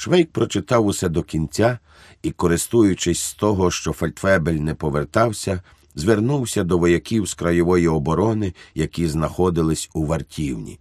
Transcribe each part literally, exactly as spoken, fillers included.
Швейк прочитав усе до кінця і, користуючись з того, що фельдфебель не повертався, звернувся до вояків з краєвої оборони, які знаходились у вартівні.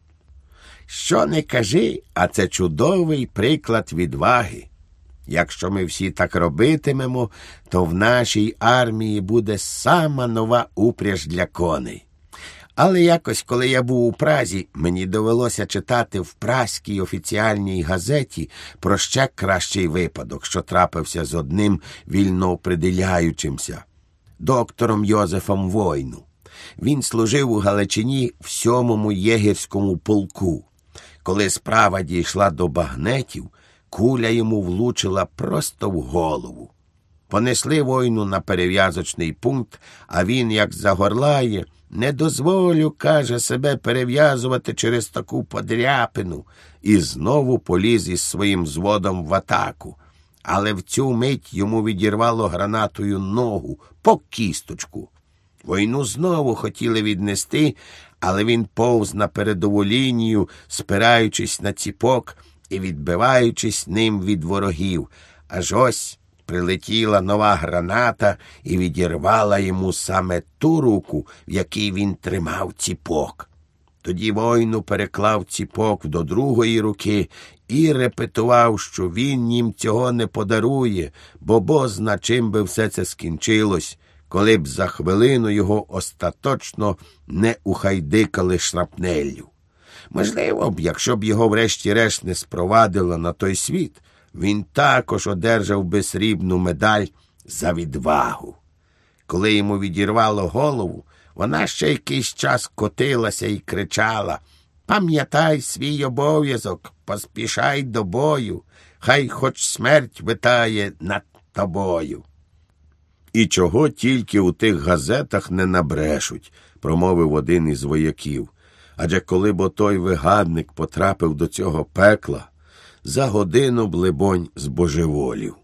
«Що не кажи, а це чудовий приклад відваги. Якщо ми всі так робитимемо, то в нашій армії буде сама нова упряж для коней. Але якось, коли я був у Празі, мені довелося читати в празькій офіціальній газеті про ще кращий випадок, що трапився з одним вільноопределяючимся – доктором Йозефом Войну. Він служив у Галичині в сьомому єгерському полку. Коли справа дійшла до багнетів, куля йому влучила просто в голову. Понесли Войну на перев'язочний пункт, а він, як загорлає, «Не дозволю, – каже, – себе перев'язувати через таку подряпину», і знову поліз із своїм взводом в атаку. Але в цю мить йому відірвало гранатою ногу по кісточку. Войну знову хотіли віднести, але він повз на передову лінію, спираючись на ціпок і відбиваючись ним від ворогів. Аж ось прилетіла нова граната і відірвала йому саме ту руку, в якій він тримав ціпок. Тоді Войну переклав ціпок до другої руки і репетував, що він їм цього не подарує, бо бозна чим би все це скінчилось, коли б за хвилину його остаточно не ухайдикали шрапнеллю. Можливо б, якщо б його врешті-решт не спровадило на той світ, він також одержав би срібну медаль за відвагу. Коли йому відірвало голову, вона ще якийсь час котилася і кричала: «Пам'ятай свій обов'язок, поспішай до бою, хай хоч смерть витає над тобою». «І чого тільки у тих газетах не набрешуть», – промовив один із вояків. «Адже коли б отой вигадник потрапив до цього пекла, за годину б, либонь, збожеволів».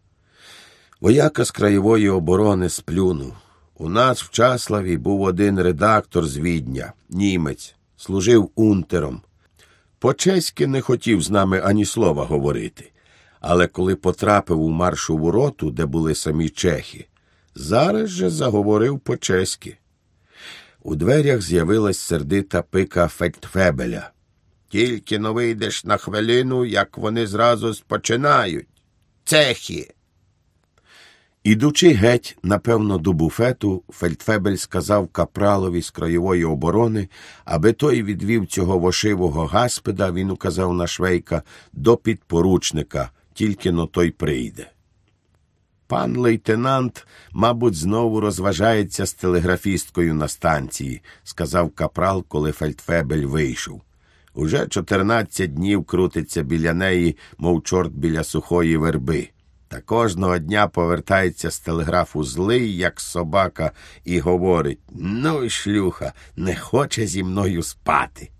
Вояка з краєвої оборони сплюнув. «У нас в Чаславі був один редактор з Відня, німець, служив унтером. По-чеськи не хотів з нами ані слова говорити, але коли потрапив у маршову роту, де були самі чехи, зараз же заговорив по-чеськи». У дверях з'явилась сердита пика фельдфебеля. «Тільки но вийдеш на хвилину, як вони зразу спочинають. Цехи!» Ідучи геть, напевно, до буфету, фельдфебель сказав капралові з краєвої оборони, аби той відвів цього вошивого гаспеда, він указав на Швейка, до підпоручника, тільки но той прийде. «Пан лейтенант, мабуть, знову розважається з телеграфісткою на станції», – сказав капрал, коли фельдфебель вийшов. «Уже чотирнадцять днів крутиться біля неї, мов чорт біля сухої верби. Та кожного дня повертається з телеграфу злий, як собака, і говорить: «Ну й шлюха, не хоче зі мною спати».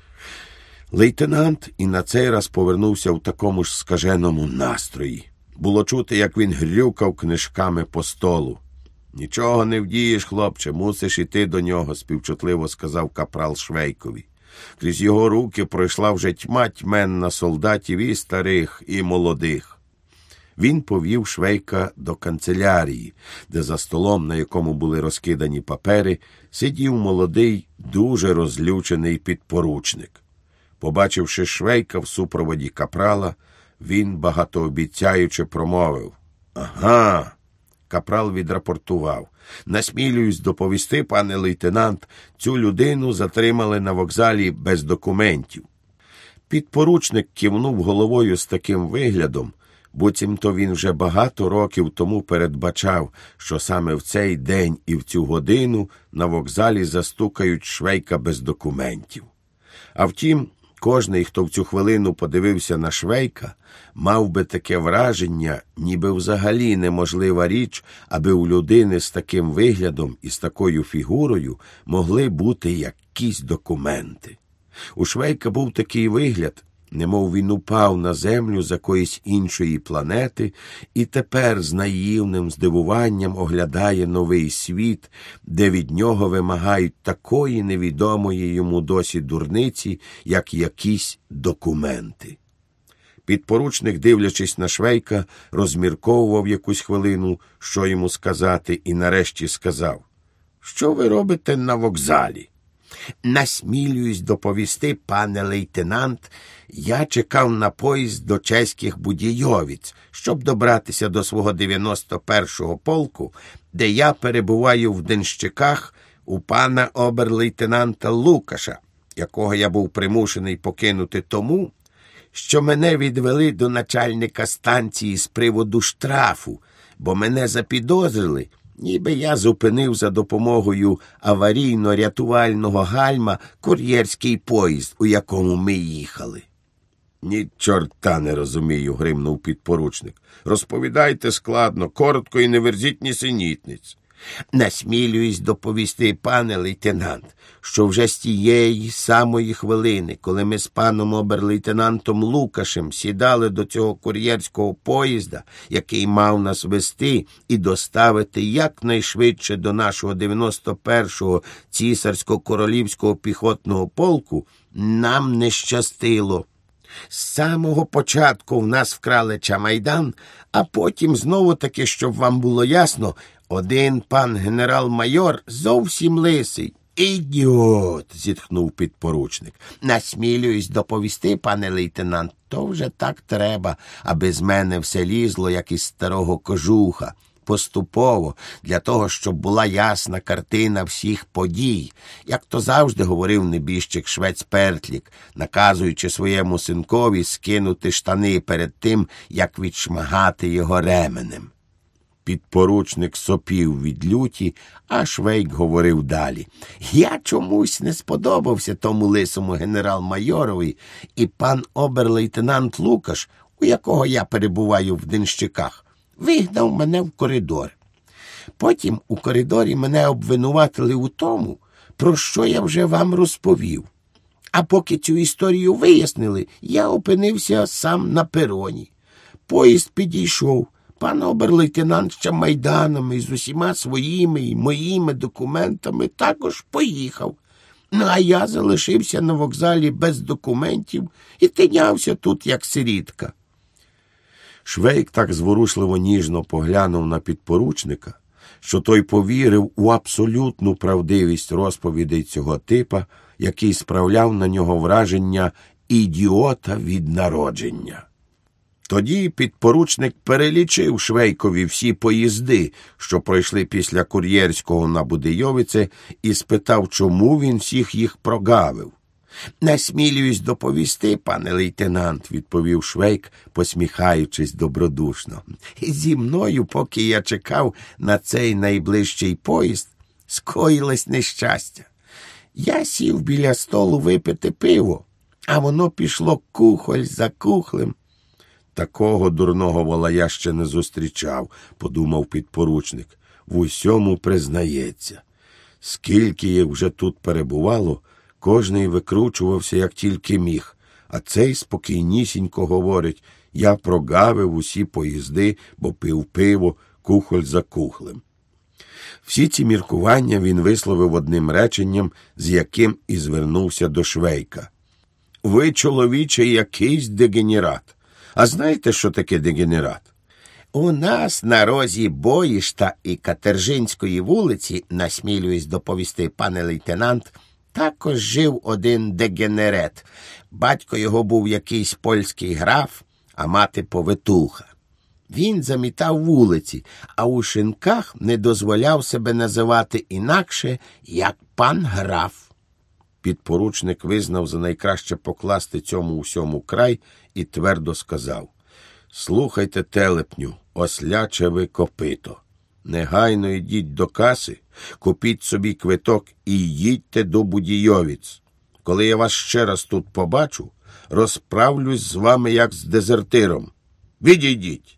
Лейтенант і на цей раз повернувся в такому ж скаженому настрої. Було чути, як він грюкав книжками по столу. «Нічого не вдієш, хлопче, мусиш іти до нього», – співчутливо сказав капрал Швейкові. Крізь його руки пройшла вже тьма тьменна солдатів і старих, і молодих. Він повів Швейка до канцелярії, де за столом, на якому були розкидані папери, сидів молодий, дуже розлючений підпоручник. Побачивши Швейка в супроводі капрала, він багатообіцяюче промовив: «Ага». Капрал відрапортував: «Насмілююсь доповісти, пане лейтенант, цю людину затримали на вокзалі без документів». Підпоручник кивнув головою з таким виглядом, буцімто він вже багато років тому передбачав, що саме в цей день і в цю годину на вокзалі застукають Швейка без документів. А втім, кожний, хто в цю хвилину подивився на Швейка, мав би таке враження, ніби взагалі неможлива річ, аби у людини з таким виглядом і з такою фігурою могли бути якісь документи. У Швейка був такий вигляд, немов він упав на землю з якоїсь іншої планети і тепер з наївним здивуванням оглядає новий світ, де від нього вимагають такої невідомої йому досі дурниці, як якісь документи. Підпоручник, дивлячись на Швейка, розмірковував якусь хвилину, що йому сказати, і нарешті сказав: «Що ви робите на вокзалі?» «Насмілююсь доповісти, пане лейтенант, я чекав на поїзд до чеських Будійовиць, щоб добратися до свого дев'яносто першого полку, де я перебуваю в денщиках у пана обер-лейтенанта Лукаша, якого я був примушений покинути тому, що мене відвели до начальника станції з приводу штрафу, бо мене запідозрили, ніби я зупинив за допомогою аварійно-рятувального гальма кур'єрський поїзд, у якому ми їхали». «Ні чорта не розумію», – гримнув підпоручник. «Розповідайте складно, коротко і не верзіть нісенітниць». «Насмілююсь доповісти, пане лейтенант, що вже з тієї самої хвилини, коли ми з паном обер-лейтенантом Лукашем сідали до цього кур'єрського поїзда, який мав нас вести і доставити якнайшвидше до нашого дев'яносто першого цісарсько-королівського піхотного полку, нам не щастило. З самого початку в нас вкрали чамайдан, а потім знову-таки, щоб вам було ясно, один пан генерал-майор зовсім лисий». «Ідіот!» – зітхнув підпоручник. «Насмілююсь доповісти, пане лейтенант, то вже так треба, аби з мене все лізло, як із старого кожуха. Поступово, для того, щоб була ясна картина всіх подій, як то завжди говорив небіжчик Швець Пертлік, наказуючи своєму синкові скинути штани перед тим, як відшмагати його ременем». Підпоручник сопів від люті, а Швейк говорив далі. «Я чомусь не сподобався тому лисому генерал-майорові, і пан обер-лейтенант Лукаш, у якого я перебуваю в денщиках, вигнав мене в коридор. Потім у коридорі мене обвинуватили у тому, про що я вже вам розповів. А поки цю історію вияснили, я опинився сам на пероні. Поїзд підійшов. Пан обер-лейтенант з чамайданами і з усіма своїми і моїми документами також поїхав. Ну, а я залишився на вокзалі без документів і тинявся тут, як сирітка». Швейк так зворушливо ніжно поглянув на підпоручника, що той повірив у абсолютну правдивість розповідей цього типа, який справляв на нього враження ідіота від народження. Тоді підпоручник перелічив Швейкові всі поїзди, що пройшли після Кур'єрського на Будийовице, і спитав, чому він всіх їх прогавив. «Насмілююсь доповісти, пане лейтенант», – відповів Швейк, посміхаючись добродушно. «Зі мною, поки я чекав на цей найближчий поїзд, скоїлось нещастя. Я сів біля столу випити пиво, а воно пішло кухоль за кухлем». «Такого дурного вола я ще не зустрічав», – подумав підпоручник. «В усьому признається. Скільки їх вже тут перебувало, кожний викручувався, як тільки міг, а цей спокійнісінько говорить: я прогавив усі поїзди, бо пив пиво, кухоль за кухлем». Всі ці міркування він висловив одним реченням, з яким і звернувся до Швейка. «Ви, чоловіче, якийсь дегенерат. А знаєте, що таке дегенерат?» «У нас на розі Боїшта і Катержинської вулиці, насмілююсь доповісти, пане лейтенант, також жив один дегенерет. Батько його був якийсь польський граф, а мати повитуха. Він замітав вулиці, а у шинках не дозволяв себе називати інакше, як пан граф». Підпоручник визнав за найкраще покласти цьому усьому край і твердо сказав: «Слухайте, телепню, осляче ви копито. Негайно йдіть до каси, купіть собі квиток і їдьте до Будійовиць. Коли я вас ще раз тут побачу, розправлюсь з вами, як з дезертиром. Відійдіть!»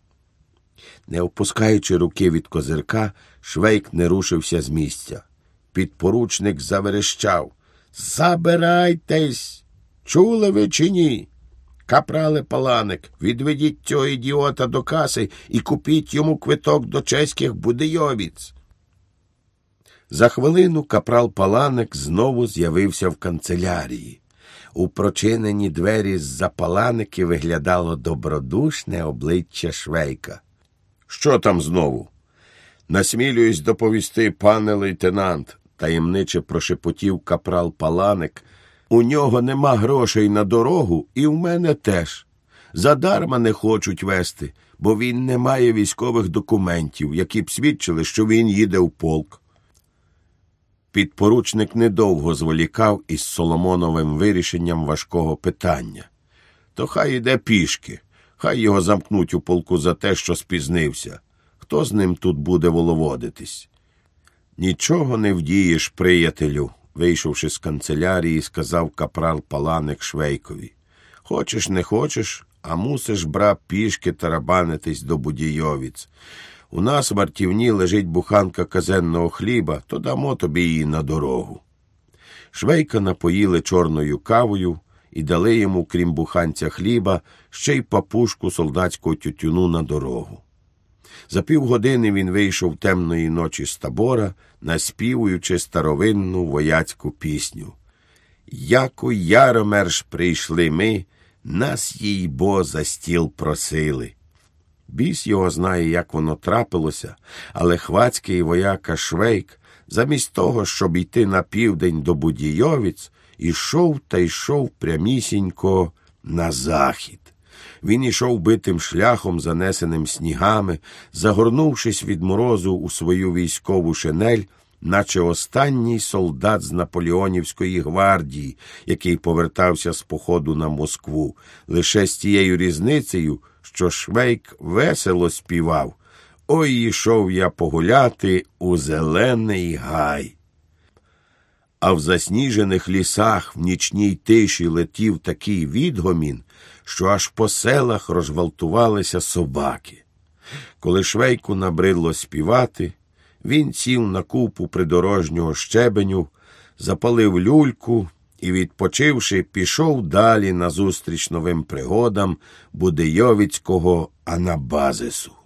Не опускаючи руки від козирка, Швейк не рушився з місця. Підпоручник заверещав: «Забирайтесь! Чули ви чи ні? Капрале Паланик, відведіть цього ідіота до каси і купіть йому квиток до чеських Будийовиць». За хвилину капрал Паланик знову з'явився в канцелярії. У прочинені двері з-за паланики виглядало добродушне обличчя Швейка. «Що там знову?» «Насмілююсь доповісти, пане лейтенант», – таємниче прошепотів капрал Паланик. «У нього нема грошей на дорогу, і в мене теж. Задарма не хочуть вести, бо він не має військових документів, які б свідчили, що він їде в полк». Підпоручник недовго зволікав із Соломоновим вирішенням важкого питання. «То хай іде пішки, хай його замкнуть у полку за те, що спізнився. Хто з ним тут буде воловодитись?» «Нічого не вдієш, приятелю», – вийшовши з канцелярії, сказав капрал Паланик Швейкові. «Хочеш, не хочеш, а мусиш, бра, пішки тарабанитись до Будійовіць. У нас в вартівні лежить буханка казенного хліба, то дамо тобі її на дорогу». Швейка напоїли чорною кавою і дали йому, крім буханця хліба, ще й папушку солдатського тютюну на дорогу. За півгодини він вийшов темної ночі з табора, наспівуючи старовинну вояцьку пісню. «Яку яромерш прийшли ми, нас їй бо за стіл просили». Біс його знає, як воно трапилося, але хвацький вояка Швейк, замість того, щоб йти на південь до Будійовіць, ішов та йшов прямісінько на захід. Він ішов битим шляхом, занесеним снігами, загорнувшись від морозу у свою військову шинель, наче останній солдат з Наполеонівської гвардії, який повертався з походу на Москву, лише з тією різницею, що Швейк весело співав: «Ой, йшов я погуляти у зелений гай». А в засніжених лісах в нічній тиші летів такий відгомін, що аж по селах розгвалтувалися собаки. Коли Швейку набридло співати, він сів на купу придорожнього щебеню, запалив люльку і, відпочивши, пішов далі назустріч новим пригодам Будийовіцького анабазису.